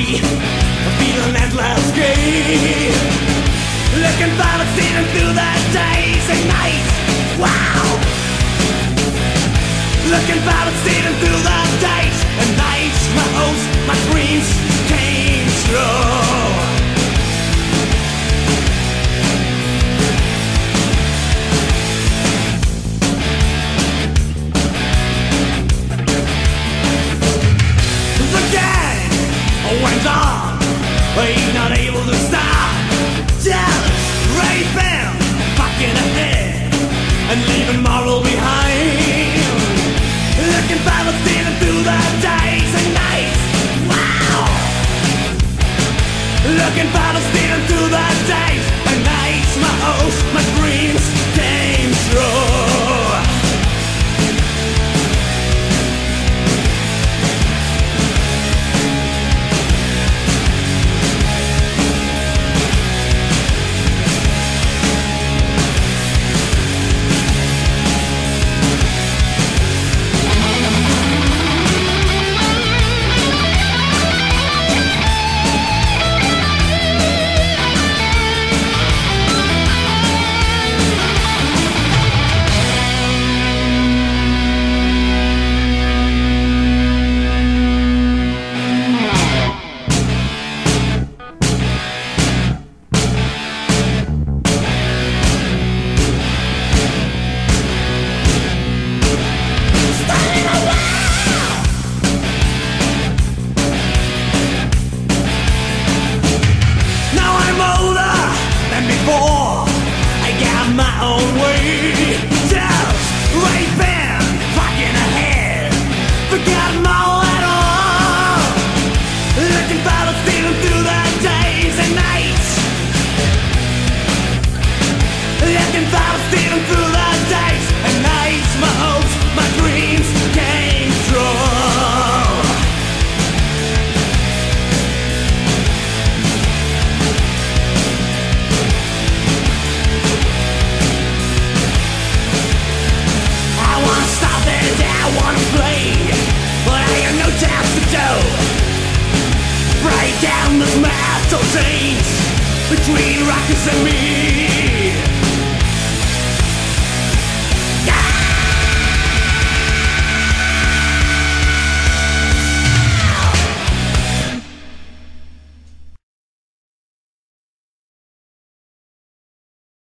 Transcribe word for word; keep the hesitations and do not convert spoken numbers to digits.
feeling endless gain. Looking forward, stealing through the days and nights. Wow. Looking forward, stealing through the days and nights. My hopes, my dreams came true. Went on, but he's not able to stop. Jealous, raping, fucking ahead, and leaving moral behind. Looking forward, stealing through the days and nights. Wow. Looking forward, stealing through the days and nights. My hopes, my dreams came true. Between rockets and me,